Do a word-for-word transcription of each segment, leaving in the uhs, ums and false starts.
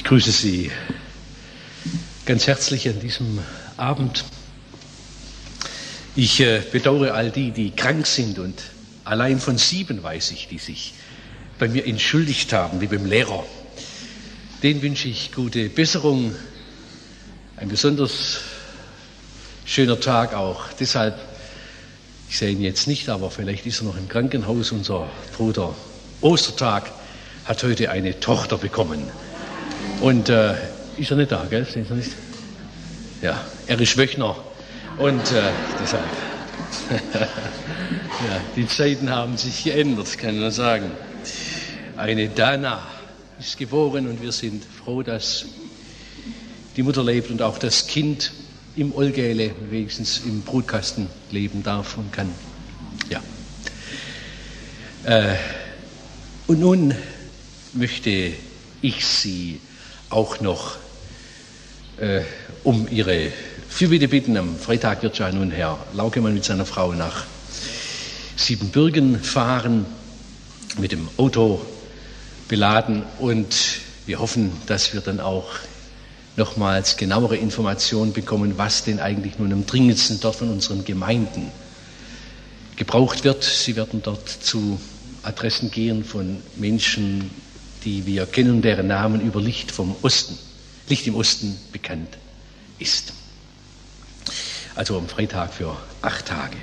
Ich grüße Sie ganz herzlich an diesem Abend. Ich äh, bedauere all die, die krank sind, und allein von sieben weiß ich, die sich bei mir entschuldigt haben, wie beim Lehrer. Den wünsche ich gute Besserung. Ein besonders schöner Tag auch. Deshalb, ich sehe ihn jetzt nicht, aber vielleicht ist er noch im Krankenhaus. Unser Bruder Ostertag hat heute eine Tochter bekommen. Und äh, ist er nicht da, gell? Sehen Sie nicht? Ja, er ist Wöchner. Und äh, deshalb, ja, die Zeiten haben sich geändert, kann man sagen. Eine Dana ist geboren und wir sind froh, dass die Mutter lebt und auch das Kind im Olgäle wenigstens im Brutkasten leben darf und kann. Ja. Äh, und nun möchte ich Sie auch noch äh, um Ihre Fürbitte bitten. Am Freitag wird ja nun Herr Laukemann mit seiner Frau nach Siebenbürgen fahren, mit dem Auto beladen, und wir hoffen, dass wir dann auch nochmals genauere Informationen bekommen, was denn eigentlich nun am dringendsten dort von unseren Gemeinden gebraucht wird. Sie werden dort zu Adressen gehen von Menschen, die wir kennen, deren Namen über Licht vom Osten, Licht im Osten bekannt ist. Also am Freitag für acht Tage.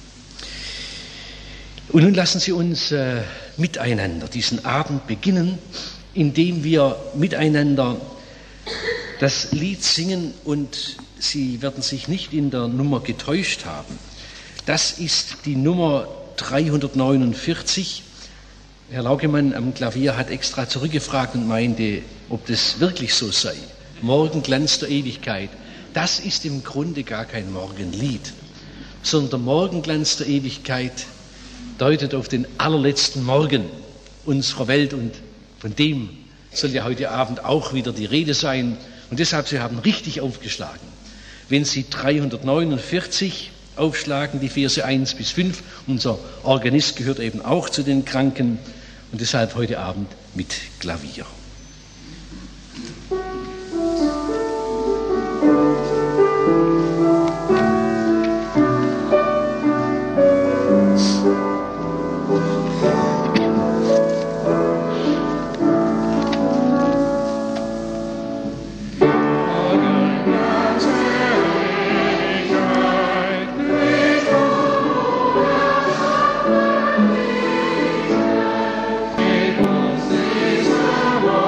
Und nun lassen Sie uns äh, miteinander diesen Abend beginnen, indem wir miteinander das Lied singen, und Sie werden sich nicht in der Nummer getäuscht haben. Das ist die Nummer dreihundertneunundvierzig. Herr Laukemann am Klavier hat extra zurückgefragt und meinte, ob das wirklich so sei. Morgenglanz der Ewigkeit. Das ist im Grunde gar kein Morgenlied, sondern der Morgenglanz der Ewigkeit deutet auf den allerletzten Morgen unserer Welt, und von dem soll ja heute Abend auch wieder die Rede sein. Und deshalb, Sie haben richtig aufgeschlagen. Wenn Sie dreihundertneunundvierzig aufschlagen, die Verse eins bis fünf, unser Organist gehört eben auch zu den Kranken, und deshalb heute Abend mit Klavier. It was this hour.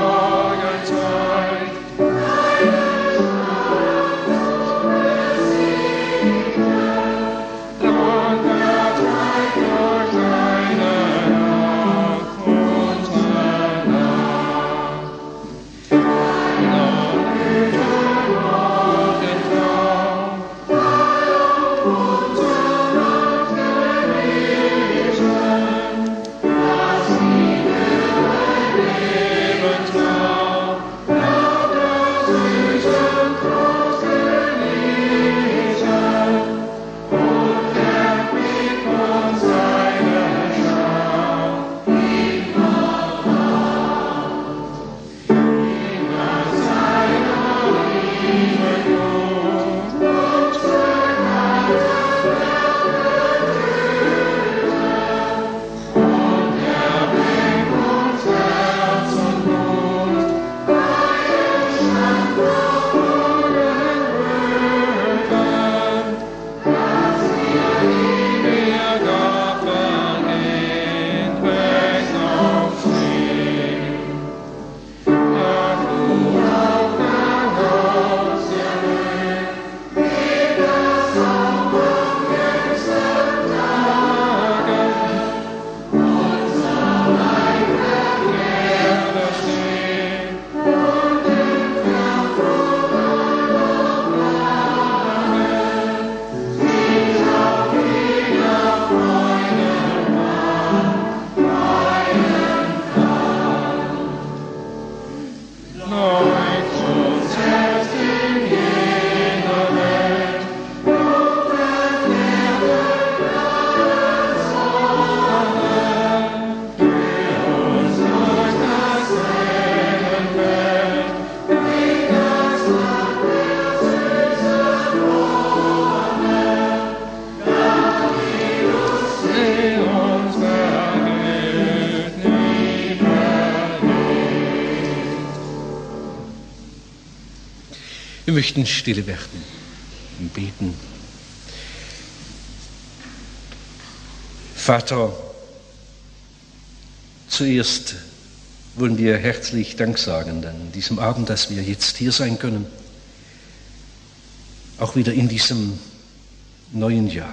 Wir möchten stille werden und beten. Vater, zuerst wollen wir herzlich Dank sagen an diesem Abend, dass wir jetzt hier sein können, auch wieder in diesem neuen Jahr.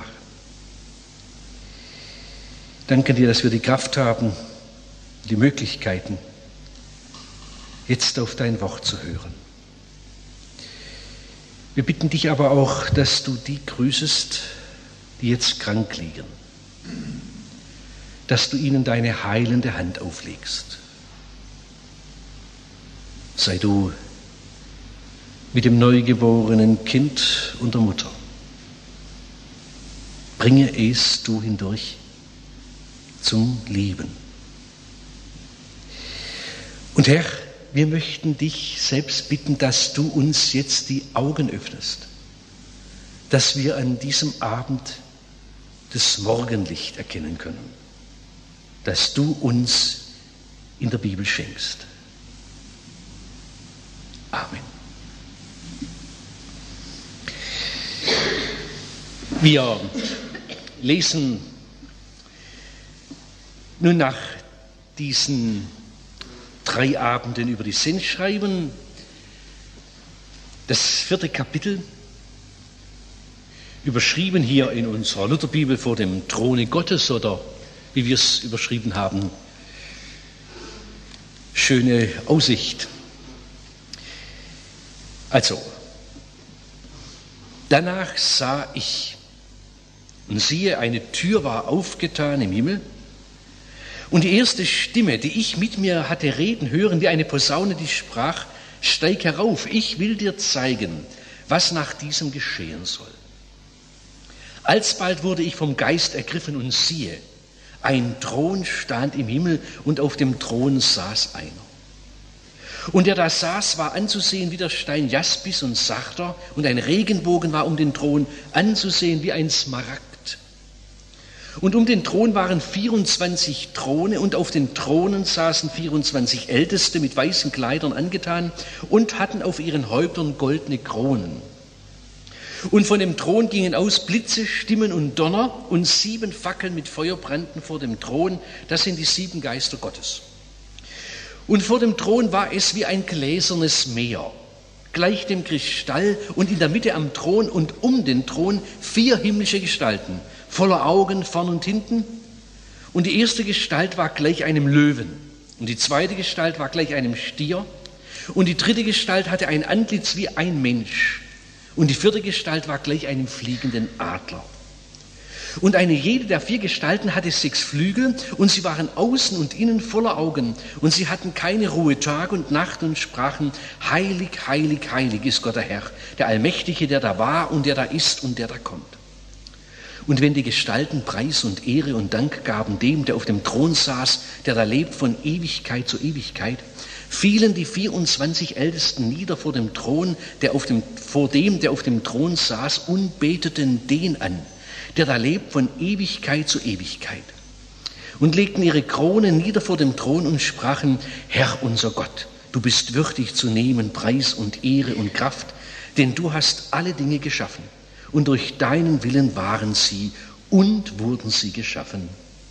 Danke dir, dass wir die Kraft haben, die Möglichkeiten, jetzt auf dein Wort zu hören. Wir bitten dich aber auch, dass du die grüßest, die jetzt krank liegen, dass du ihnen deine heilende Hand auflegst. Sei du mit dem neugeborenen Kind und der Mutter. Bringe es du hindurch zum Leben. Und Herr, wir möchten dich selbst bitten, dass du uns jetzt die Augen öffnest, dass wir an diesem Abend das Morgenlicht erkennen können, das du uns in der Bibel schenkst. Amen. Wir lesen nun nach diesen drei Abenden über die Sendschreiben das vierte Kapitel, überschrieben hier in unserer Lutherbibel vor dem Throne Gottes oder wie wir es überschrieben haben, schöne Aussicht. Also, danach sah ich und siehe, eine Tür war aufgetan im Himmel. Und die erste Stimme, die ich mit mir hatte reden hören, wie eine Posaune, die sprach: Steig herauf, ich will dir zeigen, was nach diesem geschehen soll. Alsbald wurde ich vom Geist ergriffen und siehe, ein Thron stand im Himmel und auf dem Thron saß einer. Und der da saß, war anzusehen wie der Stein Jaspis und Sachter, und ein Regenbogen war um den Thron anzusehen wie ein Smaragd. Und um den Thron waren vierundzwanzig Throne, und auf den Thronen saßen vierundzwanzig Älteste mit weißen Kleidern angetan und hatten auf ihren Häuptern goldene Kronen. Und von dem Thron gingen aus Blitze, Stimmen und Donner, und sieben Fackeln mit Feuer brannten vor dem Thron. Das sind die sieben Geister Gottes. Und vor dem Thron war es wie ein gläsernes Meer, gleich dem Kristall, und in der Mitte am Thron und um den Thron vier himmlische Gestalten, voller Augen vorn und hinten. Und die erste Gestalt war gleich einem Löwen, und die zweite Gestalt war gleich einem Stier, und die dritte Gestalt hatte ein Antlitz wie ein Mensch, und die vierte Gestalt war gleich einem fliegenden Adler. Und eine jede der vier Gestalten hatte sechs Flügel, und sie waren außen und innen voller Augen, und sie hatten keine Ruhe Tag und Nacht und sprachen: Heilig, heilig, heilig ist Gott der Herr, der Allmächtige, der da war und der da ist und der da kommt. Und wenn die Gestalten Preis und Ehre und Dank gaben dem, der auf dem Thron saß, der da lebt von Ewigkeit zu Ewigkeit, fielen die vierundzwanzig Ältesten nieder vor dem Thron, der auf dem, vor dem, der auf dem Thron saß, und beteten den an, der da lebt von Ewigkeit zu Ewigkeit. Und legten ihre Kronen nieder vor dem Thron und sprachen: Herr unser Gott, du bist würdig zu nehmen Preis und Ehre und Kraft, denn du hast alle Dinge geschaffen. Und durch deinen Willen waren sie und wurden sie geschaffen.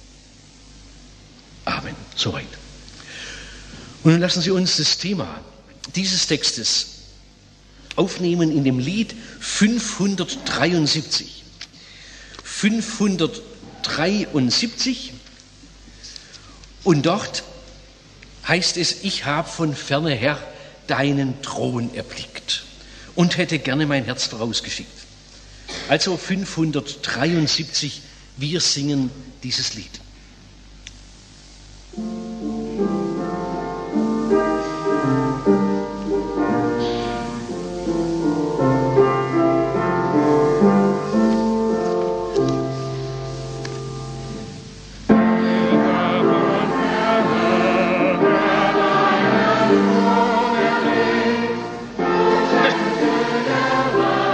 Amen. Soweit. Und nun lassen Sie uns das Thema dieses Textes aufnehmen in dem Lied fünfhundertdreiundsiebzig. fünfhundertdreiundsiebzig. Und dort heißt es: Ich habe von ferne her deinen Thron erblickt und hätte gerne mein Herz vorausgeschickt. Also fünfhundertdreiundsiebzig, wir singen dieses Lied.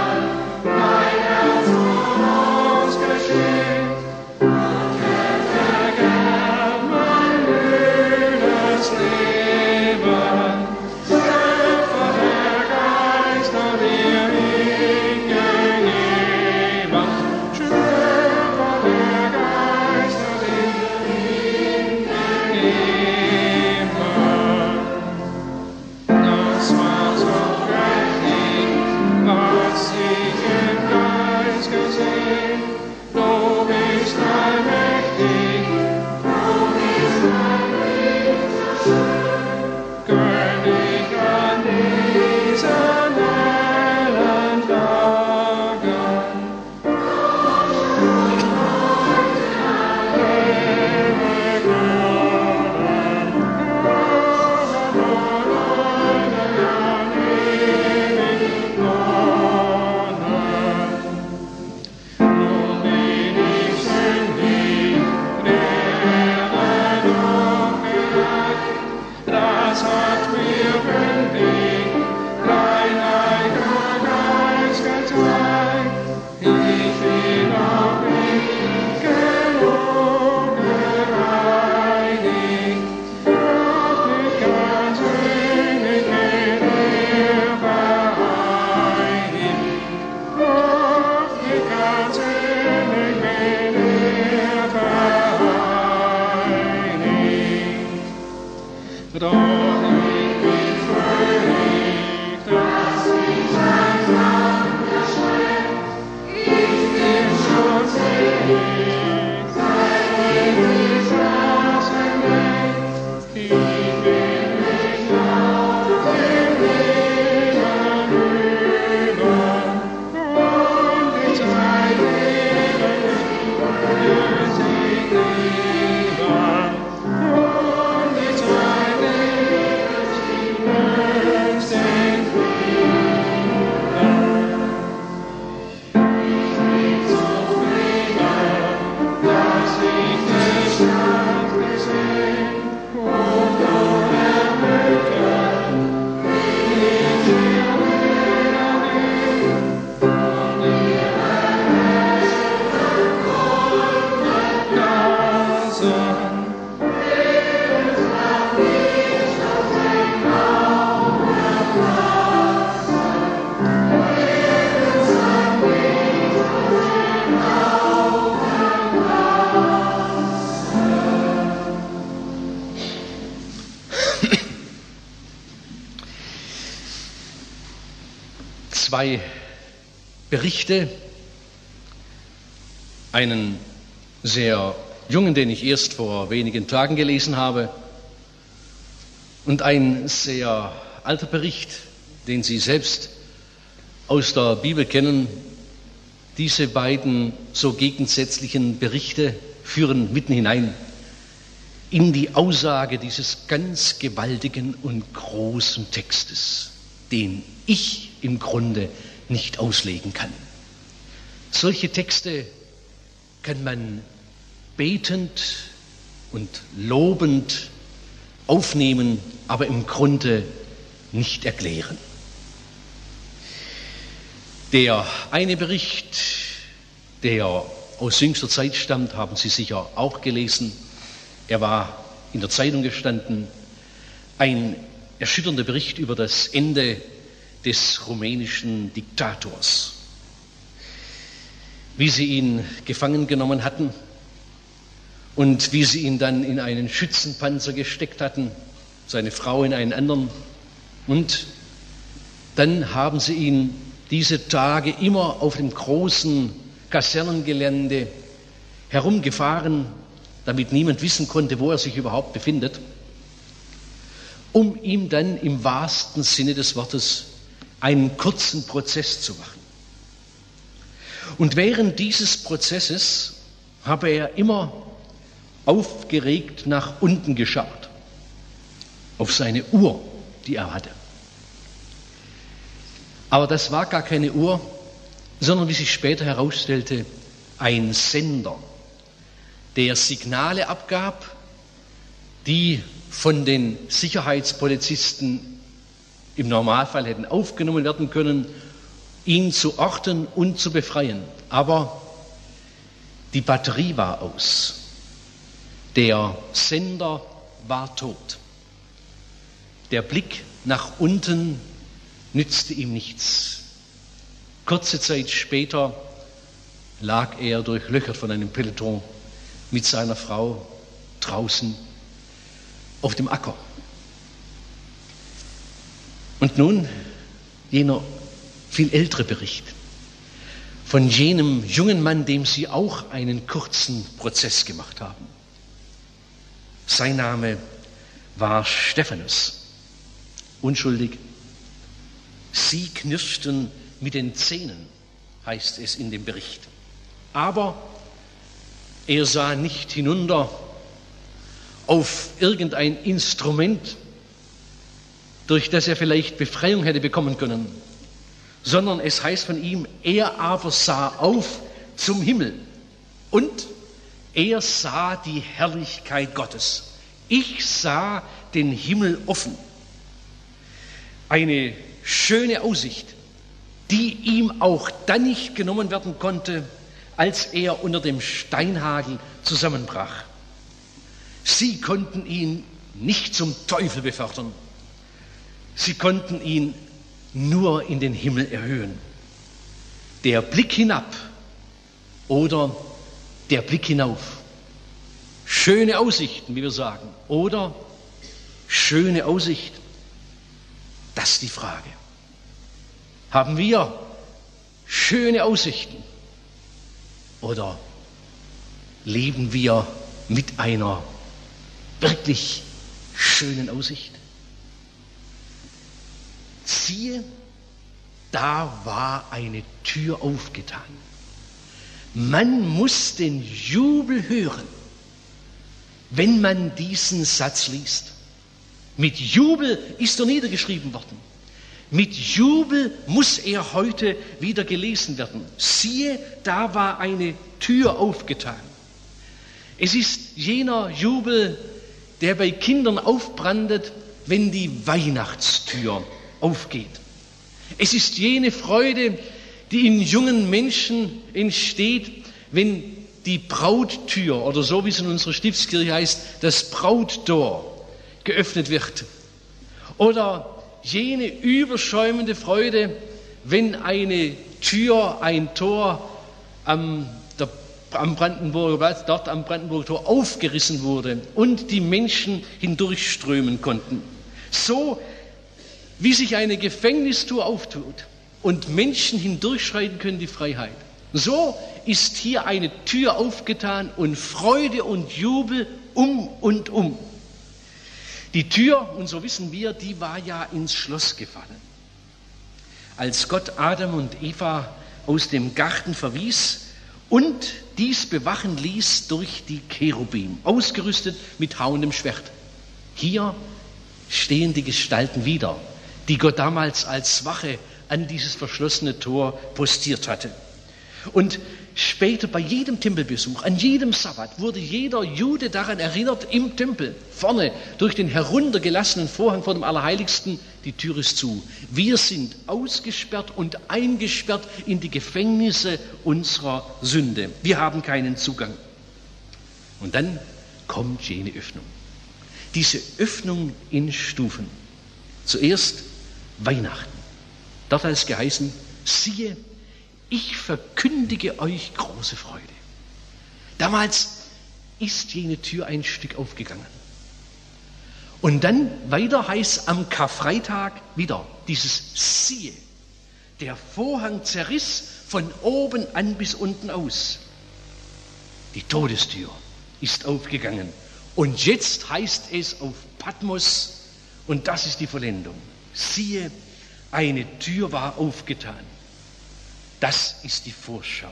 Mein Herz vorausgeschickt, und hätte zwei Berichte, einen sehr jungen, den ich erst vor wenigen Tagen gelesen habe, und ein sehr alter Bericht, den Sie selbst aus der Bibel kennen. Diese beiden so gegensätzlichen Berichte führen mitten hinein in die Aussage dieses ganz gewaltigen und großen Textes, den ich im Grunde nicht auslegen kann. Solche Texte kann man betend und lobend aufnehmen, aber im Grunde nicht erklären. Der eine Bericht, der aus jüngster Zeit stammt, haben Sie sicher auch gelesen. Er war in der Zeitung gestanden. Ein erschütternder Bericht über das Ende des rumänischen Diktators. Wie sie ihn gefangen genommen hatten und wie sie ihn dann in einen Schützenpanzer gesteckt hatten, seine Frau in einen anderen. Und dann haben sie ihn diese Tage immer auf dem großen Kasernengelände herumgefahren, damit niemand wissen konnte, wo er sich überhaupt befindet, um ihm dann im wahrsten Sinne des Wortes einen kurzen Prozess zu machen. Und während dieses Prozesses habe er immer aufgeregt nach unten geschaut, auf seine Uhr, die er hatte. Aber das war gar keine Uhr, sondern wie sich später herausstellte, ein Sender, der Signale abgab, die von den Sicherheitspolizisten im Normalfall hätten aufgenommen werden können, ihn zu orten und zu befreien. Aber die Batterie war aus. Der Sender war tot. Der Blick nach unten nützte ihm nichts. Kurze Zeit später lag er durchlöchert von einem Peloton mit seiner Frau draußen auf dem Acker. Und nun jener viel ältere Bericht von jenem jungen Mann, dem sie auch einen kurzen Prozess gemacht haben. Sein Name war Stephanus. Unschuldig. Sie knirschten mit den Zähnen, heißt es in dem Bericht. Aber er sah nicht hinunter auf irgendein Instrument, durch das er vielleicht Befreiung hätte bekommen können, sondern es heißt von ihm, er aber sah auf zum Himmel und er sah die Herrlichkeit Gottes. Ich sah den Himmel offen. Eine schöne Aussicht, die ihm auch dann nicht genommen werden konnte, als er unter dem Steinhagel zusammenbrach. Sie konnten ihn nicht zum Teufel befördern. Sie konnten ihn nur in den Himmel erhöhen. Der Blick hinab oder der Blick hinauf. Schöne Aussichten, wie wir sagen, oder schöne Aussicht. Das ist die Frage. Haben wir schöne Aussichten oder leben wir mit einer wirklich schönen Aussicht? Siehe, da war eine Tür aufgetan. Man muss den Jubel hören, wenn man diesen Satz liest. Mit Jubel ist er niedergeschrieben worden. Mit Jubel muss er heute wieder gelesen werden. Siehe, da war eine Tür aufgetan. Es ist jener Jubel, der bei Kindern aufbrandet, wenn die Weihnachtstür aufgeht. Es ist jene Freude, die in jungen Menschen entsteht, wenn die Brauttür, oder so wie es in unserer Stiftskirche heißt, das Brauttor geöffnet wird. Oder jene überschäumende Freude, wenn eine Tür, ein Tor am, der, am Brandenburger Platz, dort am Brandenburger Tor aufgerissen wurde und die Menschen hindurchströmen konnten. So wie sich eine Gefängnistür auftut und Menschen hindurchschreiten können, die Freiheit. So ist hier eine Tür aufgetan und Freude und Jubel um und um. Die Tür, und so wissen wir, die war ja ins Schloss gefallen. Als Gott Adam und Eva aus dem Garten verwies und dies bewachen ließ durch die Cherubim, ausgerüstet mit hauendem Schwert. Hier stehen die Gestalten wieder, die Gott damals als Wache an dieses verschlossene Tor postiert hatte. Und später bei jedem Tempelbesuch, an jedem Sabbat, wurde jeder Jude daran erinnert, im Tempel, vorne durch den heruntergelassenen Vorhang vor dem Allerheiligsten, die Tür ist zu. Wir sind ausgesperrt und eingesperrt in die Gefängnisse unserer Sünde. Wir haben keinen Zugang. Und dann kommt jene Öffnung. Diese Öffnung in Stufen. Zuerst Weihnachten. Dort hat es geheißen, siehe, ich verkündige euch große Freude. Damals ist jene Tür ein Stück aufgegangen. Und dann weiter heißt am Karfreitag wieder dieses siehe. Der Vorhang zerriss von oben an bis unten aus. Die Todestür ist aufgegangen. Und jetzt heißt es auf Patmos, und das ist die Vollendung, siehe, eine Tür war aufgetan. Das ist die Vorschau.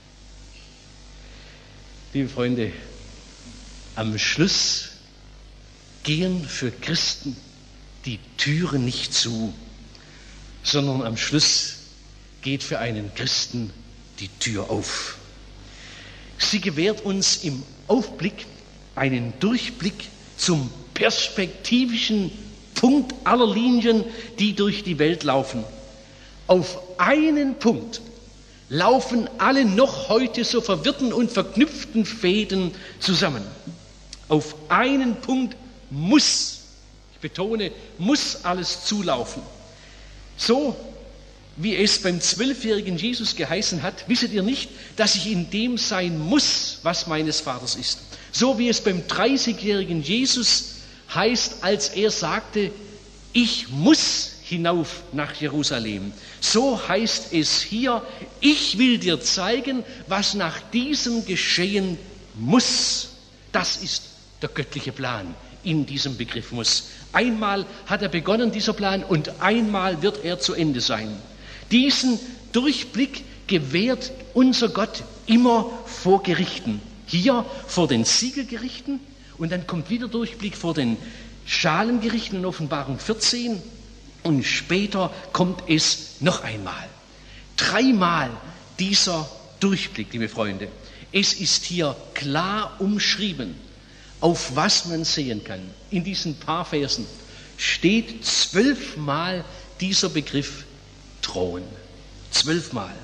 Liebe Freunde, am Schluss gehen für Christen die Türen nicht zu, sondern am Schluss geht für einen Christen die Tür auf. Sie gewährt uns im Aufblick einen Durchblick zum perspektivischen Punkt aller Linien, die durch die Welt laufen. Auf einen Punkt laufen alle noch heute so verwirrten und verknüpften Fäden zusammen. Auf einen Punkt muss, ich betone, muss alles zulaufen. So wie es beim zwölfjährigen Jesus geheißen hat, wisset ihr nicht, dass ich in dem sein muss, was meines Vaters ist. So wie es beim dreißigjährigen Jesus heißt, als er sagte, ich muss hinauf nach Jerusalem. So heißt es hier, ich will dir zeigen, was nach diesem geschehen muss. Das ist der göttliche Plan in diesem Begriff muss. Einmal hat er begonnen, dieser Plan, und einmal wird er zu Ende sein. Diesen Durchblick gewährt unser Gott immer vor Gerichten. Hier vor den Siegelgerichten und dann kommt wieder Durchblick vor den Schalengerichten in Offenbarung vierzehn und später kommt es noch einmal. Dreimal dieser Durchblick, liebe Freunde. Es ist hier klar umschrieben, auf was man sehen kann. In diesen paar Versen steht zwölfmal dieser Begriff Thron. Zwölfmal.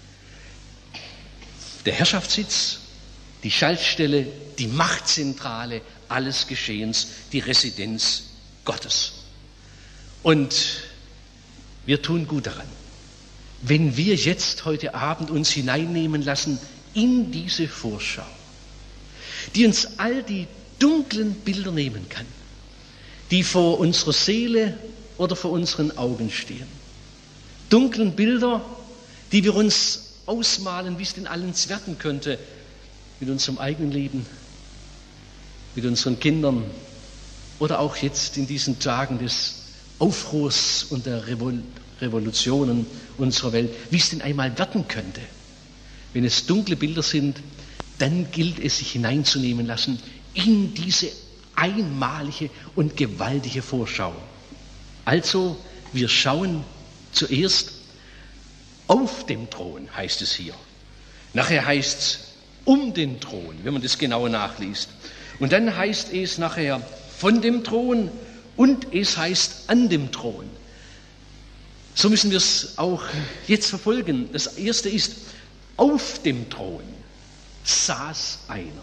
Der Herrschaftssitz, die Schaltstelle, die Machtzentrale alles Geschehens, die Residenz Gottes. Und wir tun gut daran, wenn wir jetzt heute Abend uns hineinnehmen lassen in diese Vorschau, die uns all die dunklen Bilder nehmen kann, die vor unserer Seele oder vor unseren Augen stehen. Dunklen Bilder, die wir uns ausmalen, wie es denn allen werden könnte, mit unserem eigenen Leben, mit unseren Kindern oder auch jetzt in diesen Tagen des Aufruhrs und der Revol- Revolutionen unserer Welt, wie es denn einmal werden könnte. Wenn es dunkle Bilder sind, dann gilt es, sich hineinzunehmen lassen in diese einmalige und gewaltige Vorschau. Also, wir schauen zuerst auf dem Thron, heißt es hier. Nachher heißt es um den Thron, wenn man das genauer nachliest. Und dann heißt es nachher von dem Thron und es heißt an dem Thron. So müssen wir es auch jetzt verfolgen. Das erste ist, auf dem Thron saß einer.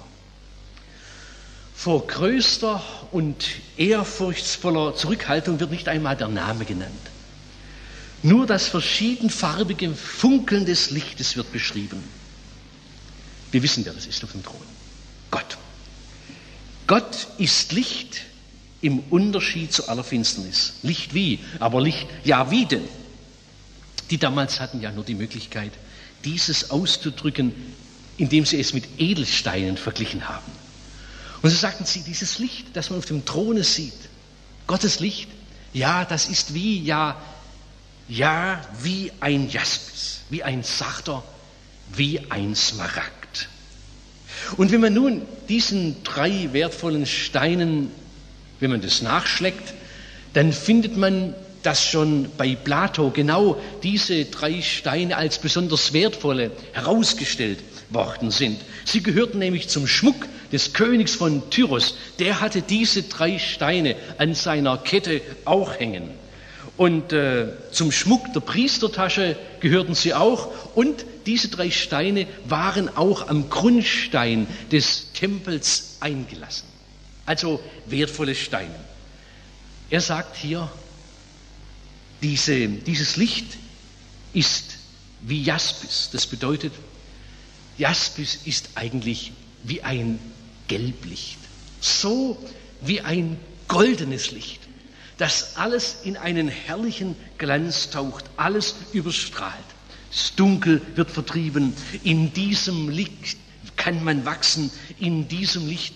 Vor größter und ehrfurchtsvoller Zurückhaltung wird nicht einmal der Name genannt. Nur das verschiedenfarbige Funkeln des Lichtes wird beschrieben. Wir wissen, wer das ist auf dem Thron. Gott. Gott ist Licht im Unterschied zu aller Finsternis. Licht wie? Aber Licht, ja wie denn? Die damals hatten ja nur die Möglichkeit, dieses auszudrücken, indem sie es mit Edelsteinen verglichen haben. Und so sagten sie, dieses Licht, das man auf dem Throne sieht, Gottes Licht, ja, das ist wie, ja, ja, wie ein Jaspis, wie ein Sachter, wie ein Smaragd. Und wenn man nun diesen drei wertvollen Steinen, wenn man das nachschlägt, dann findet man, dass schon bei Plato genau diese drei Steine als besonders wertvolle herausgestellt worden sind. Sie gehörten nämlich zum Schmuck des Königs von Tyros. Der hatte diese drei Steine an seiner Kette auch hängen. Und äh, zum Schmuck der Priestertasche gehörten sie auch. Und diese drei Steine waren auch am Grundstein des Tempels eingelassen. Also wertvolle Steine. Er sagt hier, diese, dieses Licht ist wie Jaspis. Das bedeutet, Jaspis ist eigentlich wie ein Gelblicht. So wie ein goldenes Licht, das alles in einen herrlichen Glanz taucht, alles überstrahlt. Das Dunkel wird vertrieben, in diesem Licht kann man wachsen, in diesem Licht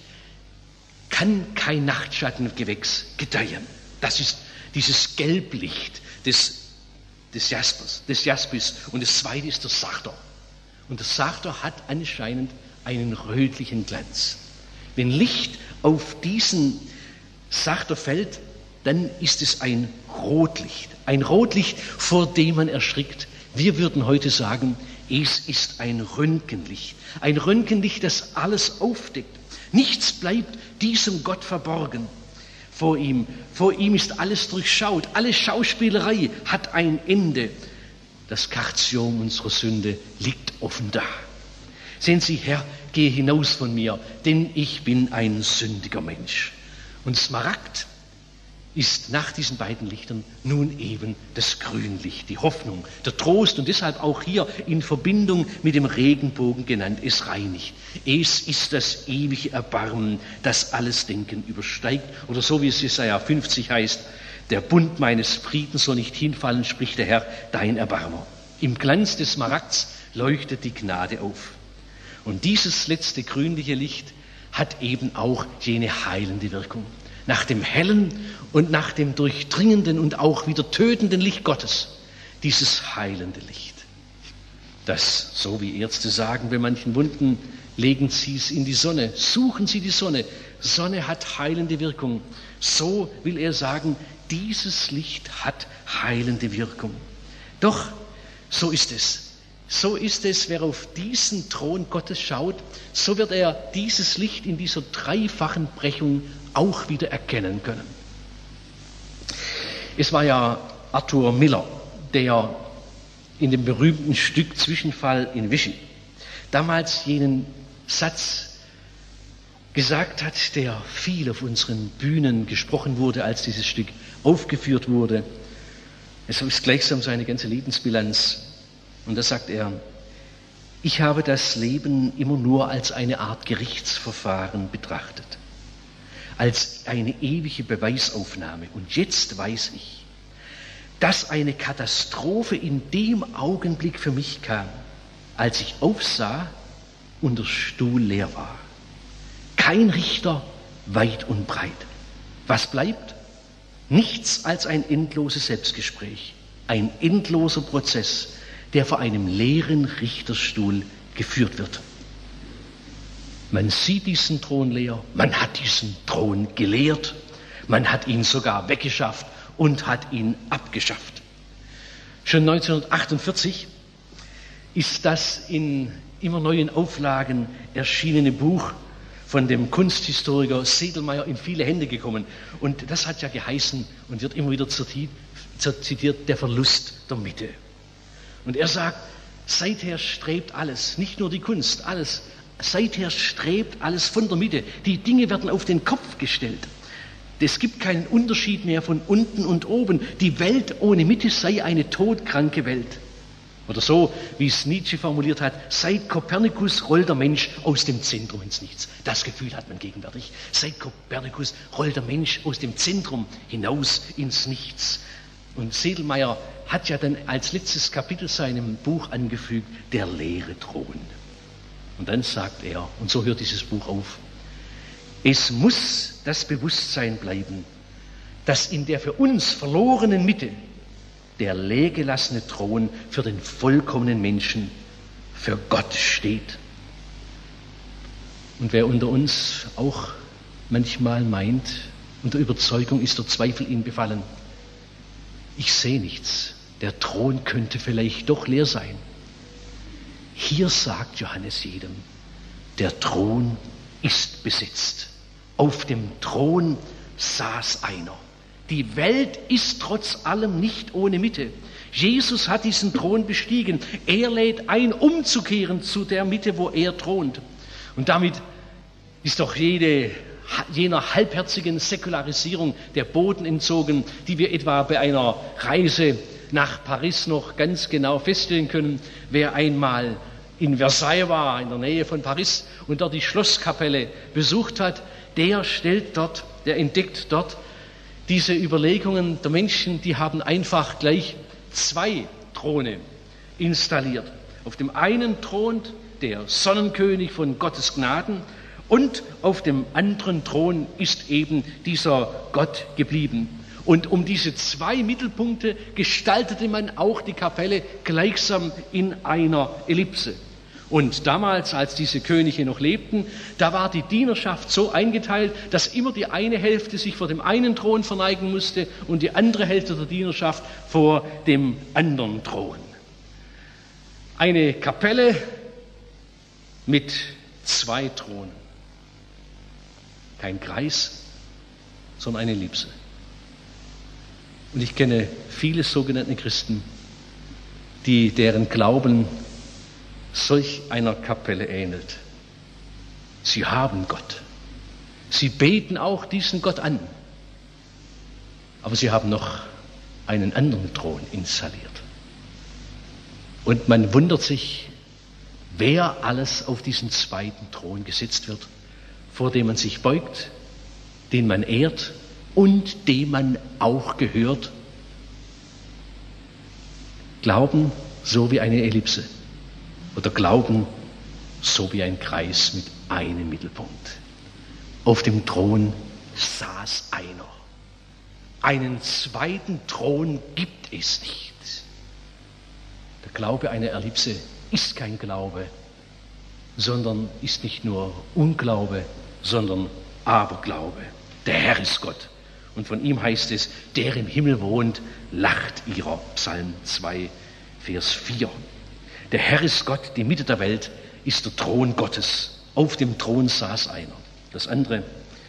kann kein Nachtschattengewächs gedeihen. Das ist dieses Gelblicht des, des Jaspis, des Jaspis. Und das zweite ist der Sachter. Und der Sachter hat anscheinend einen rötlichen Glanz. Wenn Licht auf diesen Sachter fällt, dann ist es ein Rotlicht. Ein Rotlicht, vor dem man erschrickt. Wir würden heute sagen, es ist ein Röntgenlicht. Ein Röntgenlicht, das alles aufdeckt. Nichts bleibt diesem Gott verborgen vor ihm. Vor ihm ist alles durchschaut. Alle Schauspielerei hat ein Ende. Das Karzium unserer Sünde liegt offen da. Sehen Sie, Herr, gehe hinaus von mir, denn ich bin ein sündiger Mensch. Und Smaragd ist nach diesen beiden Lichtern nun eben das Grünlicht, die Hoffnung, der Trost und deshalb auch hier in Verbindung mit dem Regenbogen genannt, es reinigt. Es ist das ewige Erbarmen, das alles Denken übersteigt. Oder so wie es Jesaja fünfzig heißt, der Bund meines Friedens soll nicht hinfallen, spricht der Herr, dein Erbarmer. Im Glanz des Smaragds leuchtet die Gnade auf. Und dieses letzte grünliche Licht hat eben auch jene heilende Wirkung. Nach dem hellen und nach dem durchdringenden und auch wieder tötenden Licht Gottes, dieses heilende Licht. Das, so wie Ärzte sagen, bei manchen Wunden, legen Sie es in die Sonne, suchen Sie die Sonne. Sonne hat heilende Wirkung. So will er sagen, dieses Licht hat heilende Wirkung. Doch, so ist es. So ist es, wer auf diesen Thron Gottes schaut, so wird er dieses Licht in dieser dreifachen Brechung auch wieder erkennen können. Es war ja Arthur Miller, der in dem berühmten Stück Zwischenfall in Vichy damals jenen Satz gesagt hat, der viel auf unseren Bühnen gesprochen wurde, als dieses Stück aufgeführt wurde. Es ist gleichsam seine ganze Lebensbilanz. Und da sagt er, ich habe das Leben immer nur als eine Art Gerichtsverfahren betrachtet, als eine ewige Beweisaufnahme. Und jetzt weiß ich, dass eine Katastrophe in dem Augenblick für mich kam, als ich aufsah und der Stuhl leer war. Kein Richter, weit und breit. Was bleibt? Nichts als ein endloses Selbstgespräch, ein endloser Prozess, der vor einem leeren Richterstuhl geführt wird. Man sieht diesen Thron leer, man hat diesen Thron geleert, man hat ihn sogar weggeschafft und hat ihn abgeschafft. Schon neunzehnhundertachtundvierzig ist das in immer neuen Auflagen erschienene Buch von dem Kunsthistoriker Sedlmayr in viele Hände gekommen. Und das hat ja geheißen und wird immer wieder zitiert, der Verlust der Mitte. Und er sagt, seither strebt alles, nicht nur die Kunst, alles, seither strebt alles von der Mitte. Die Dinge werden auf den Kopf gestellt. Es gibt keinen Unterschied mehr von unten und oben. Die Welt ohne Mitte sei eine todkranke Welt. Oder so, wie es Nietzsche formuliert hat, seit Kopernikus rollt der Mensch aus dem Zentrum ins Nichts. Das Gefühl hat man gegenwärtig. Seit Kopernikus rollt der Mensch aus dem Zentrum hinaus ins Nichts. Und Sedlmayr hat ja dann als letztes Kapitel seinem Buch angefügt, der leere Thron. Und dann sagt er, und so hört dieses Buch auf, es muss das Bewusstsein bleiben, dass in der für uns verlorenen Mitte der leergelassene Thron für den vollkommenen Menschen, für Gott steht. Und wer unter uns auch manchmal meint, unter Überzeugung ist der Zweifel ihn befallen, ich sehe nichts, der Thron könnte vielleicht doch leer sein. Hier sagt Johannes jedem, der Thron ist besetzt. Auf dem Thron saß einer. Die Welt ist trotz allem nicht ohne Mitte. Jesus hat diesen Thron bestiegen. Er lädt ein, umzukehren zu der Mitte, wo er thront. Und damit ist doch jede, jener halbherzigen Säkularisierung der Boden entzogen, die wir etwa bei einer Reise nach Paris noch ganz genau feststellen können. Wer einmal in Versailles war, in der Nähe von Paris, und dort die Schlosskapelle besucht hat, der stellt dort, der entdeckt dort diese Überlegungen der Menschen, die haben einfach gleich zwei Throne installiert. Auf dem einen thront der Sonnenkönig von Gottes Gnaden und auf dem anderen Thron ist eben dieser Gott geblieben. Und um diese zwei Mittelpunkte gestaltete man auch die Kapelle gleichsam in einer Ellipse. Und damals, als diese Könige noch lebten, da war die Dienerschaft so eingeteilt, dass immer die eine Hälfte sich vor dem einen Thron verneigen musste und die andere Hälfte der Dienerschaft vor dem anderen Thron. Eine Kapelle mit zwei Thronen. Kein Kreis, sondern eine Ellipse. Und ich kenne viele sogenannte Christen, die deren Glauben solch einer Kapelle ähnelt. Sie haben Gott. Sie beten auch diesen Gott an. Aber sie haben noch einen anderen Thron installiert. Und man wundert sich, wer alles auf diesen zweiten Thron gesetzt wird, vor dem man sich beugt, den man ehrt und dem man auch gehört. Glauben so wie eine Ellipse. Oder Glauben so wie ein Kreis mit einem Mittelpunkt. Auf dem Thron saß einer. Einen zweiten Thron gibt es nicht. Der Glaube einer Ellipse ist kein Glaube, sondern ist nicht nur Unglaube, sondern Aberglaube. Der Herr ist Gott. Und von ihm heißt es, der im Himmel wohnt, lacht ihrer. Psalm zwei, Vers vier. Der Herr ist Gott, die Mitte der Welt ist der Thron Gottes. Auf dem Thron saß einer. Das andere,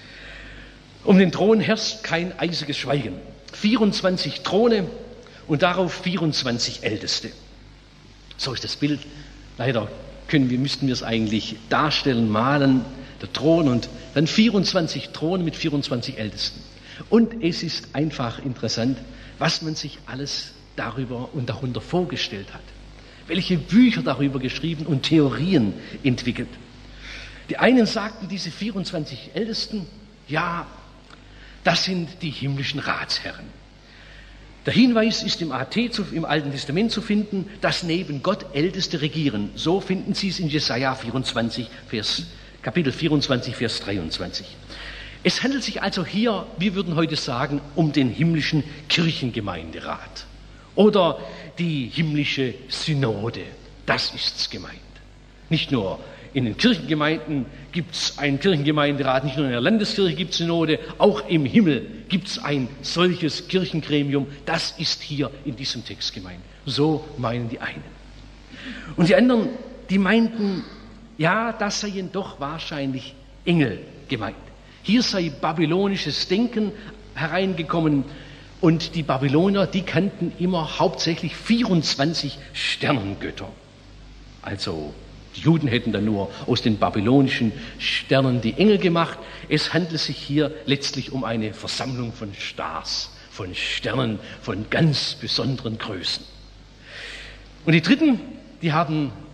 um den Thron herrscht kein eisiges Schweigen. vierundzwanzig Throne und darauf vierundzwanzig Älteste. So ist das Bild. Leider können wir, müssten wir es eigentlich darstellen, malen, der Thron und dann vierundzwanzig Throne mit vierundzwanzig Ältesten. Und es ist einfach interessant, was man sich alles darüber und darunter vorgestellt hat. Welche Bücher darüber geschrieben und Theorien entwickelt. Die einen sagten, diese vierundzwanzig Ältesten, ja, das sind die himmlischen Ratsherren. Der Hinweis ist im A T, im Alten Testament zu finden, dass neben Gott Älteste regieren. So finden Sie es in Jesaja vierundzwanzig, Vers, Kapitel vierundzwanzig, Vers dreiundzwanzig. Es handelt sich also hier, wir würden heute sagen, um den himmlischen Kirchengemeinderat. Oder die himmlische Synode, das ist's gemeint. Nicht nur in den Kirchengemeinden gibt es einen Kirchengemeinderat, nicht nur in der Landeskirche gibt es Synode, auch im Himmel gibt es ein solches Kirchengremium, das ist hier in diesem Text gemeint. So meinen die einen. Und die anderen, die meinten, ja, das seien doch wahrscheinlich Engel gemeint. Hier sei babylonisches Denken hereingekommen. Und die Babylonier, die kannten immer hauptsächlich vierundzwanzig Sternengötter. Also die Juden hätten dann nur aus den babylonischen Sternen die Engel gemacht. Es handelt sich hier letztlich um eine Versammlung von Stars, von Sternen, von ganz besonderen Größen. Und die Dritten, die haben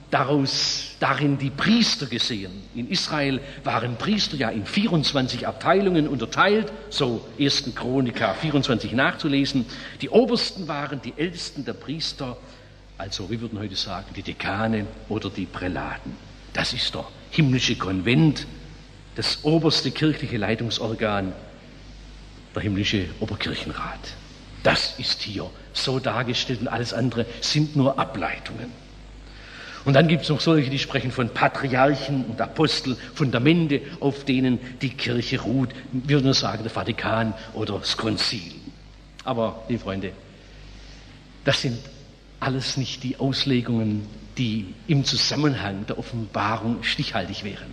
daraus, darin die Priester gesehen. In Israel waren Priester ja in vierundzwanzig Abteilungen unterteilt, so ersten Chronika vierundzwanzig nachzulesen. Die Obersten waren die Ältesten der Priester, also wir würden heute sagen, die Dekane oder die Prälaten. Das ist der himmlische Konvent, das oberste kirchliche Leitungsorgan, der himmlische Oberkirchenrat. Das ist hier so dargestellt und alles andere sind nur Ableitungen. Und dann gibt es noch solche, die sprechen von Patriarchen und Apostel, Fundamente, auf denen die Kirche ruht. Wir würden nur sagen, der Vatikan oder das Konzil. Aber, liebe Freunde, das sind alles nicht die Auslegungen, die im Zusammenhang der Offenbarung stichhaltig wären.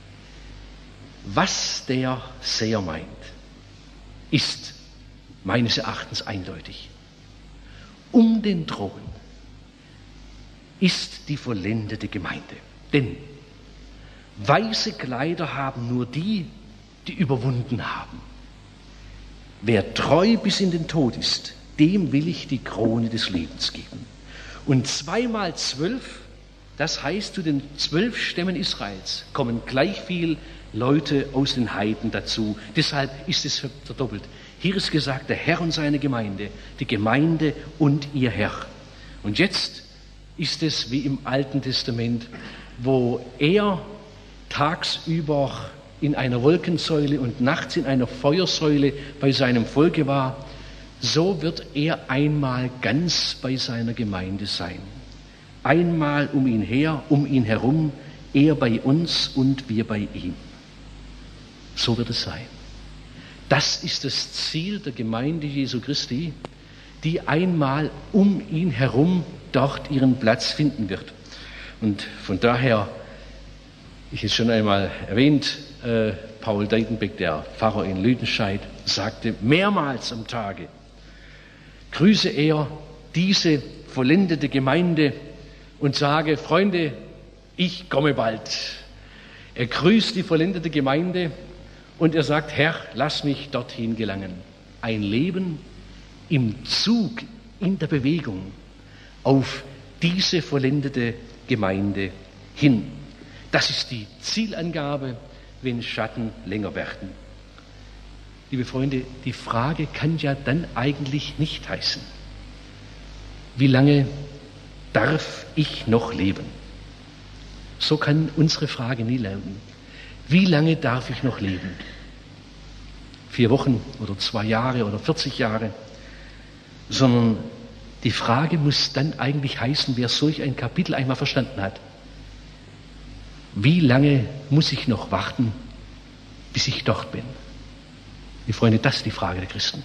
Was der Seher meint, ist meines Erachtens eindeutig. Um den Thron ist die vollendete Gemeinde. Denn weiße Kleider haben nur die, die überwunden haben. Wer treu bis in den Tod ist, dem will ich die Krone des Lebens geben. Und zweimal zwölf, das heißt, zu den zwölf Stämmen Israels kommen gleich viel Leute aus den Heiden dazu. Deshalb ist es verdoppelt. Hier ist gesagt, der Herr und seine Gemeinde, die Gemeinde und ihr Herr. Und jetzt ist es wie im Alten Testament, wo er tagsüber in einer Wolkensäule und nachts in einer Feuersäule bei seinem Volke war, so wird er einmal ganz bei seiner Gemeinde sein. Einmal um ihn her, um ihn herum, er bei uns und wir bei ihm. So wird es sein. Das ist das Ziel der Gemeinde Jesu Christi, die einmal um ihn herum dort ihren Platz finden wird. Und von daher, ich es schon einmal erwähnt, äh, Paul Deitenbeck, der Pfarrer in Lüdenscheid, sagte mehrmals am Tage, grüße er diese vollendete Gemeinde und sage, Freunde, ich komme bald. Er grüßt die vollendete Gemeinde und er sagt, Herr, lass mich dorthin gelangen. Ein Leben im Zug, in der Bewegung auf diese vollendete Gemeinde hin. Das ist die Zielangabe, wenn Schatten länger werden. Liebe Freunde, die Frage kann ja dann eigentlich nicht heißen, wie lange darf ich noch leben? So kann unsere Frage nie lauten. Wie lange darf ich noch leben? Vier Wochen oder zwei Jahre oder vierzig Jahre? Sondern die Frage muss dann eigentlich heißen, wer solch ein Kapitel einmal verstanden hat. Wie lange muss ich noch warten, bis ich dort bin? Die Freunde, das ist die Frage der Christen.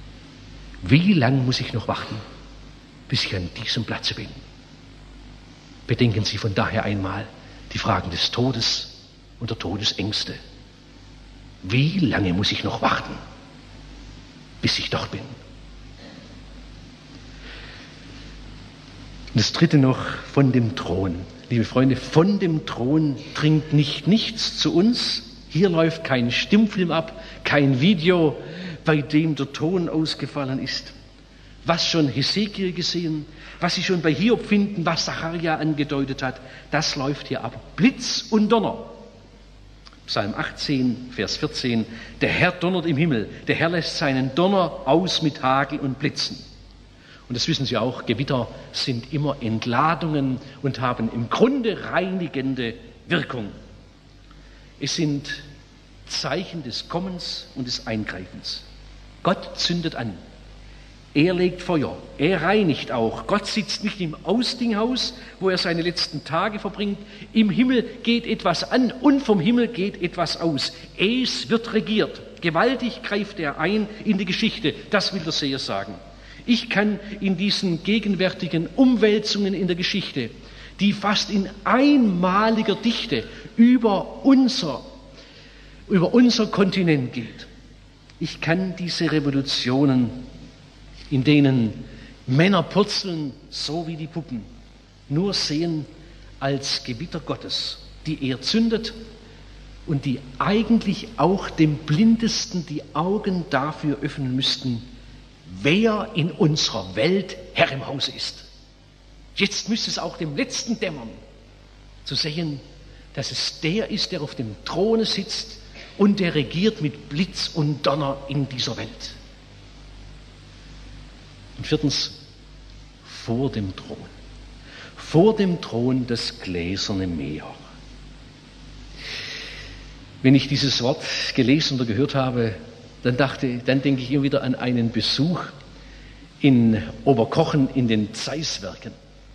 Wie lange muss ich noch warten, bis ich an diesem Platze bin? Bedenken Sie von daher einmal die Fragen des Todes und der Todesängste. Wie lange muss ich noch warten, bis ich dort bin? Und das dritte noch von dem Thron. Liebe Freunde, von dem Thron dringt nicht nichts zu uns. Hier läuft kein Stummfilm ab, kein Video, bei dem der Ton ausgefallen ist. Was schon Hesekiel gesehen, was Sie schon bei Hiob finden, was Sacharja angedeutet hat, das läuft hier ab. Blitz und Donner. Psalm achtzehn, Vers vierzehn. Der Herr donnert im Himmel, der Herr lässt seinen Donner aus mit Hagel und Blitzen. Und das wissen Sie auch, Gewitter sind immer Entladungen und haben im Grunde reinigende Wirkung. Es sind Zeichen des Kommens und des Eingreifens. Gott zündet an. Er legt Feuer. Er reinigt auch. Gott sitzt nicht im Ausdinghaus, wo er seine letzten Tage verbringt. Im Himmel geht etwas an und vom Himmel geht etwas aus. Es wird regiert. Gewaltig greift er ein in die Geschichte. Das will der Seher sagen. Ich kann in diesen gegenwärtigen Umwälzungen in der Geschichte, die fast in einmaliger Dichte über unser, über unser Kontinent geht, ich kann diese Revolutionen, in denen Männer purzeln, so wie die Puppen, nur sehen als Gewitter Gottes, die er zündet und die eigentlich auch dem Blindesten die Augen dafür öffnen müssten, wer in unserer Welt Herr im Hause ist. Jetzt müsste es auch dem Letzten dämmern. zu sehen, dass es der ist, der auf dem Throne sitzt und der regiert mit Blitz und Donner in dieser Welt. Und viertens, vor dem Thron. Vor dem Thron das gläserne Meer. Wenn ich dieses Wort gelesen oder gehört habe, dann dachte, dann denke ich immer wieder an einen Besuch in Oberkochen in den Zeiss-Werken.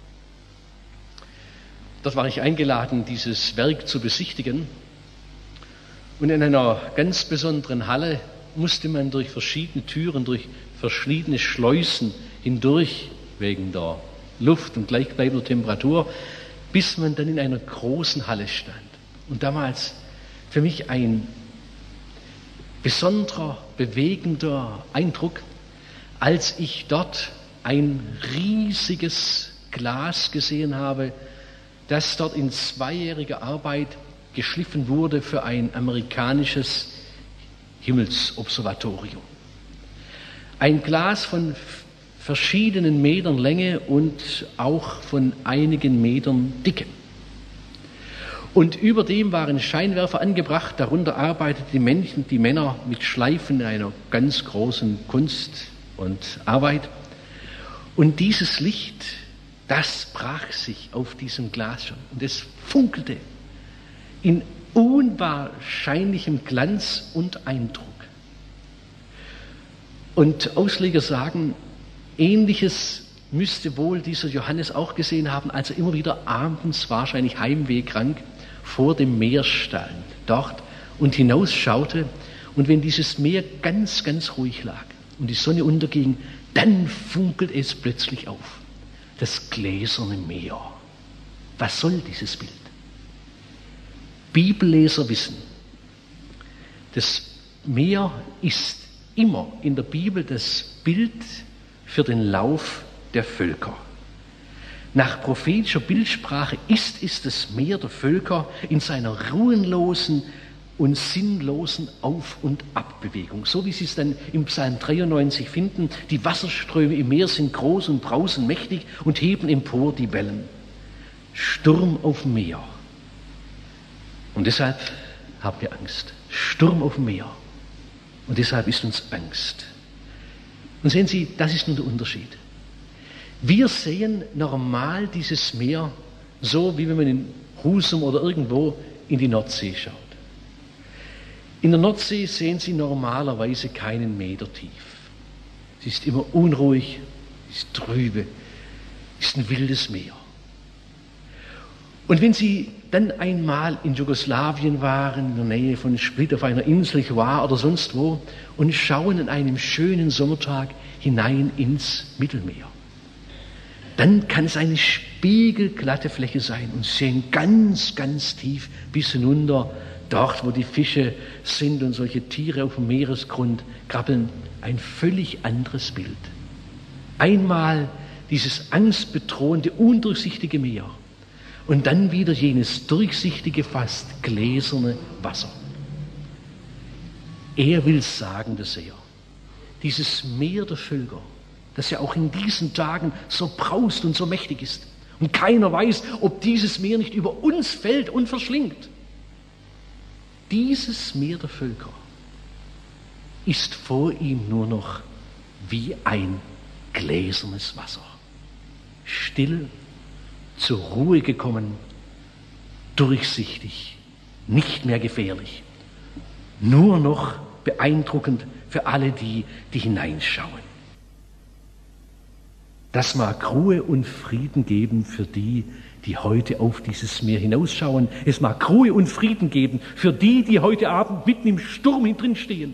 Dort war ich eingeladen, dieses Werk zu besichtigen. Und in einer ganz besonderen Halle musste man durch verschiedene Türen, durch verschiedene Schleusen hindurch, wegen der Luft und gleichbleibender Temperatur, bis man dann in einer großen Halle stand. Und damals für mich ein besonderer, bewegender Eindruck, als ich dort ein riesiges Glas gesehen habe, das dort in zweijähriger Arbeit geschliffen wurde für ein amerikanisches Himmelsobservatorium. Ein Glas von verschiedenen Metern Länge und auch von einigen Metern Dicke. Und über dem waren Scheinwerfer angebracht, darunter arbeiteten die Männchen, die Männer mit Schleifen in einer ganz großen Kunst und Arbeit. Und dieses Licht, das brach sich auf diesem Glas schon und es funkelte in unwahrscheinlichem Glanz und Eindruck. Und Ausleger sagen, Ähnliches müsste wohl dieser Johannes auch gesehen haben, als er immer wieder abends, wahrscheinlich heimwehkrank, vor dem Meer stand, dort und hinausschaute. Und wenn dieses Meer ganz, ganz ruhig lag und die Sonne unterging, dann funkelt es plötzlich auf. Das gläserne Meer. Was soll dieses Bild? Bibelleser wissen, das Meer ist immer in der Bibel das Bild für den Lauf der Völker. Nach prophetischer Bildsprache ist es das Meer der Völker in seiner ruhenlosen und sinnlosen Auf- und Abbewegung. So wie Sie es dann im Psalm dreiundneunzig finden, die Wasserströme im Meer sind groß und brausen mächtig und heben empor die Wellen. Sturm auf dem Meer. Und deshalb haben wir Angst. Sturm auf dem Meer. Und deshalb ist uns Angst. Und sehen Sie, das ist nun der Unterschied. Wir sehen normal dieses Meer so, wie wenn man in Husum oder irgendwo in die Nordsee schaut. In der Nordsee sehen Sie normalerweise keinen Meter tief. Sie ist immer unruhig, ist trübe, ist ein wildes Meer. Und wenn Sie dann einmal in Jugoslawien waren, in der Nähe von Split auf einer Insel war oder sonst wo und schauen an einem schönen Sommertag hinein ins Mittelmeer, dann kann es eine spiegelglatte Fläche sein und Sie sehen ganz, ganz tief bis hinunter, dort wo die Fische sind und solche Tiere auf dem Meeresgrund krabbeln, ein völlig anderes Bild. Einmal dieses angstbedrohende, undurchsichtige Meer. Und dann wieder jenes durchsichtige, fast gläserne Wasser. Er will sagen, der Seher, dieses Meer der Völker, das ja auch in diesen Tagen so braust und so mächtig ist. Und keiner weiß, ob dieses Meer nicht über uns fällt und verschlingt. Dieses Meer der Völker ist vor ihm nur noch wie ein gläsernes Wasser. Still, zur Ruhe gekommen, durchsichtig, nicht mehr gefährlich, nur noch beeindruckend für alle die, die hineinschauen. Das mag Ruhe und Frieden geben für die, die heute auf dieses Meer hinausschauen. Es mag Ruhe und Frieden geben für die, die heute Abend mitten im Sturm drin stehen.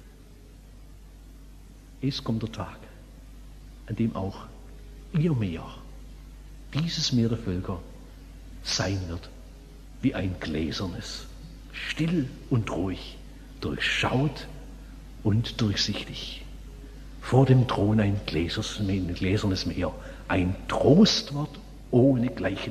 Es kommt der Tag, an dem auch ihr Meer, dieses Meer der Völker, sein wird wie ein gläsernes, still und ruhig, durchschaut und durchsichtig. Vor dem Thron ein gläsernes Meer, ein Trostwort ohnegleichen.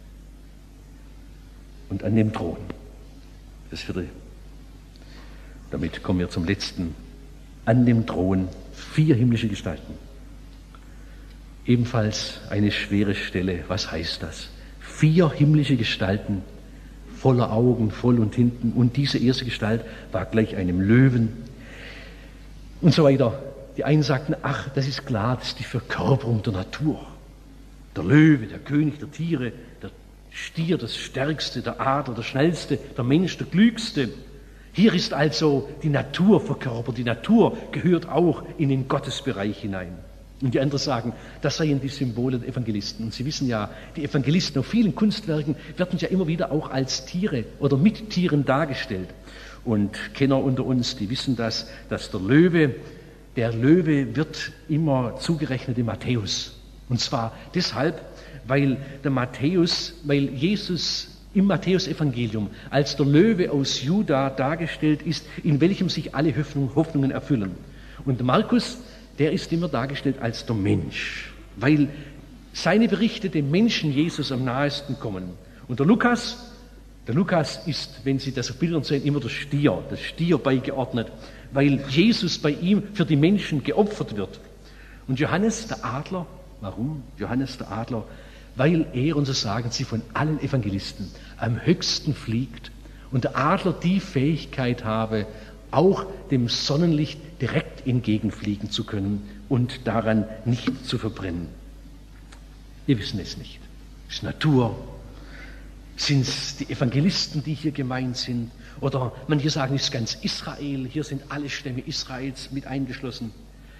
Und an dem Thron, das vierte, damit kommen wir zum letzten, an dem Thron vier himmlische Gestalten. Ebenfalls eine schwere Stelle. Was heißt das? vier himmlische Gestalten, voller Augen, voll und hinten. Und diese erste Gestalt war gleich einem Löwen und so weiter. Die einen sagten, ach, das ist klar, das ist die Verkörperung der Natur. Der Löwe, der König der Tiere, der Stier, das Stärkste, der Adler, der Schnellste, der Mensch, der Klügste. Hier ist also die Natur verkörpert. Die Natur gehört auch in den Gottesbereich hinein. Und die anderen sagen, das seien die Symbole der Evangelisten. Und Sie wissen ja, die Evangelisten auf vielen Kunstwerken werden ja immer wieder auch als Tiere oder mit Tieren dargestellt. Und Kenner unter uns, die wissen das, dass der Löwe, der Löwe wird immer zugerechnet dem Matthäus. Und zwar deshalb, weil der Matthäus, weil Jesus im Matthäusevangelium als der Löwe aus Juda dargestellt ist, in welchem sich alle Hoffnungen erfüllen. Und Markus, der ist immer dargestellt als der Mensch, weil seine Berichte dem Menschen Jesus am nahesten kommen. Und der Lukas, der Lukas ist, wenn Sie das auf Bildern sehen, immer der Stier, das Stier beigeordnet, weil Jesus bei ihm für die Menschen geopfert wird. Und Johannes, der Adler, warum? Johannes, der Adler, weil er, und so sagen sie von allen Evangelisten, am höchsten fliegt und der Adler die Fähigkeit habe, auch dem Sonnenlicht direkt entgegenfliegen zu können und daran nicht zu verbrennen. Wir wissen es nicht. Es ist Natur. Sind es die Evangelisten, die hier gemeint sind? Oder manche sagen, es ist ganz Israel. Hier sind alle Stämme Israels mit eingeschlossen.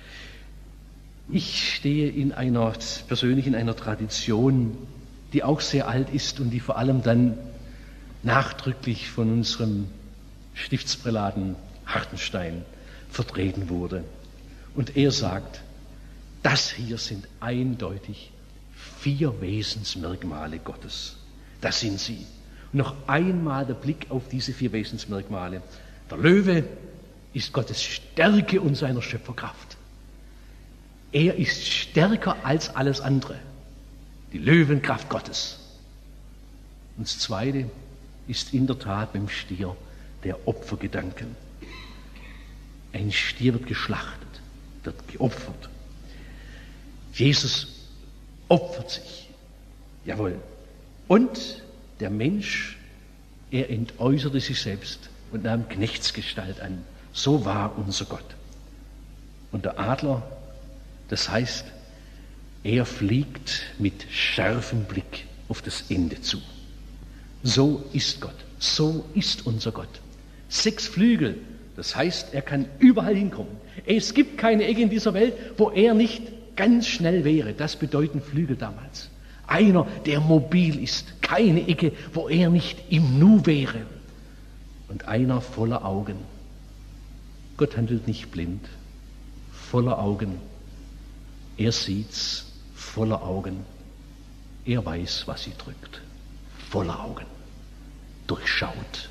Ich stehe in einer, persönlich in einer Tradition, die auch sehr alt ist und die vor allem dann nachdrücklich von unserem Stiftsprälaten Hartenstein vertreten wurde. Und er sagt, das hier sind eindeutig vier Wesensmerkmale Gottes. Das sind sie. Und noch einmal der Blick auf diese vier Wesensmerkmale. Der Löwe ist Gottes Stärke und seiner Schöpferkraft. Er ist stärker als alles andere. Die Löwenkraft Gottes. Und das Zweite ist in der Tat beim Stier der Opfergedanken. Ein Stier wird geschlachtet, wird geopfert. Jesus opfert sich. Jawohl. Und der Mensch, er entäußerte sich selbst und nahm Knechtsgestalt an. So war unser Gott. Und der Adler, das heißt, er fliegt mit scharfem Blick auf das Ende zu. So ist Gott. So ist unser Gott. Sechs Flügel, das heißt, er kann überall hinkommen. Es gibt keine Ecke in dieser Welt, wo er nicht ganz schnell wäre. Das bedeuten Flügel damals. Einer, der mobil ist. Keine Ecke, wo er nicht im Nu wäre. Und einer voller Augen. Gott handelt nicht blind. Voller Augen. Er sieht's, voller Augen. Er weiß, was sie drückt. Voller Augen. Durchschaut.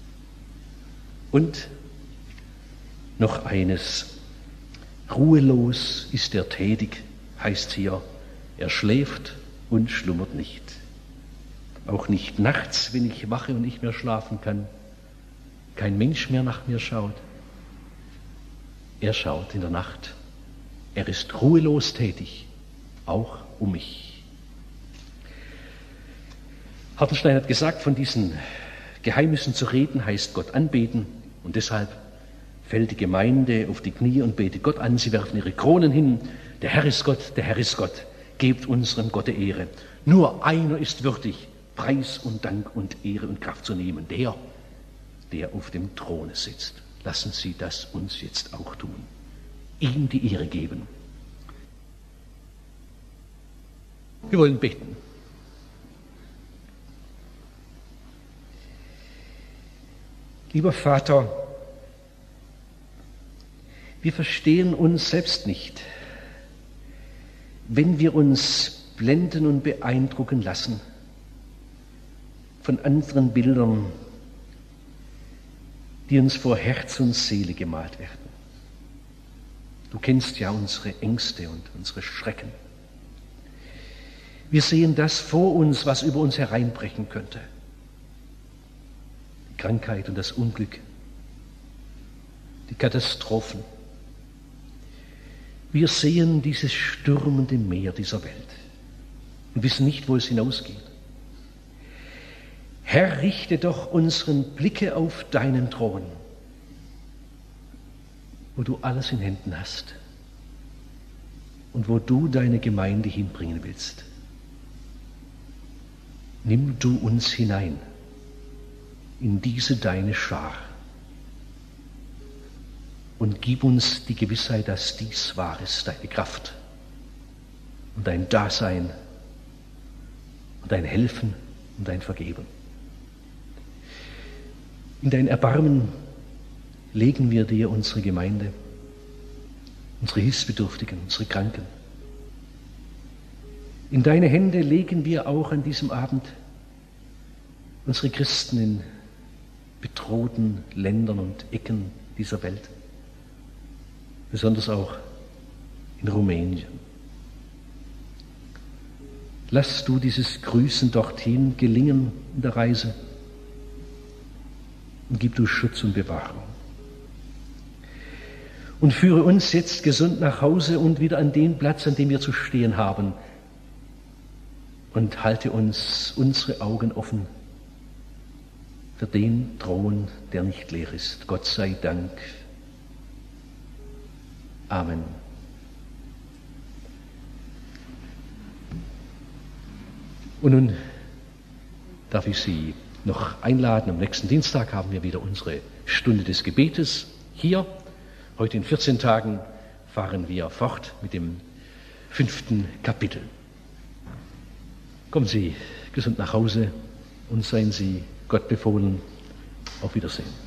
Und noch eines. Ruhelos ist er tätig, heißt hier. Er schläft und schlummert nicht. Auch nicht nachts, wenn ich wache und nicht mehr schlafen kann. Kein Mensch mehr nach mir schaut. Er schaut in der Nacht. Er ist ruhelos tätig, auch um mich. Hartenstein hat gesagt, von diesen Geheimnissen zu reden, heißt Gott anbeten. Und deshalb fällt die Gemeinde auf die Knie und betet Gott an. Sie werfen ihre Kronen hin. Der Herr ist Gott, der Herr ist Gott. Gebt unserem Gott die Ehre. Nur einer ist würdig, Preis und Dank und Ehre und Kraft zu nehmen. Der, der auf dem Throne sitzt. Lassen Sie das uns jetzt auch tun. Ihm die Ehre geben. Wir wollen beten. Lieber Vater, wir verstehen uns selbst nicht, wenn wir uns blenden und beeindrucken lassen von anderen Bildern, die uns vor Herz und Seele gemalt werden. Du kennst ja unsere Ängste und unsere Schrecken. Wir sehen das vor uns, was über uns hereinbrechen könnte. Die Krankheit und das Unglück, die Katastrophen. Wir sehen dieses stürmende Meer dieser Welt und wissen nicht, wo es hinausgeht. Herr, richte doch unseren Blicke auf deinen Thron, wo du alles in Händen hast und wo du deine Gemeinde hinbringen willst. Nimm du uns hinein in diese deine Schar und gib uns die Gewissheit, dass dies wahr ist, deine Kraft und dein Dasein und dein Helfen und dein Vergeben. In dein Erbarmen legen wir dir unsere Gemeinde, unsere Hilfsbedürftigen, unsere Kranken. In deine Hände legen wir auch an diesem Abend unsere Christen in bedrohten Ländern und Ecken dieser Welt, besonders auch in Rumänien. Lass du dieses Grüßen dorthin gelingen in der Reise und gib du Schutz und Bewahrung. Und führe uns jetzt gesund nach Hause und wieder an den Platz, an dem wir zu stehen haben. Und halte uns unsere Augen offen für den Thron, der nicht leer ist. Gott sei Dank. Amen. Und nun darf ich Sie noch einladen. Am nächsten Dienstag haben wir wieder unsere Stunde des Gebetes hier. Heute in vierzehn Tagen fahren wir fort mit dem fünften Kapitel. Kommen Sie gesund nach Hause und seien Sie Gott befohlen. Auf Wiedersehen.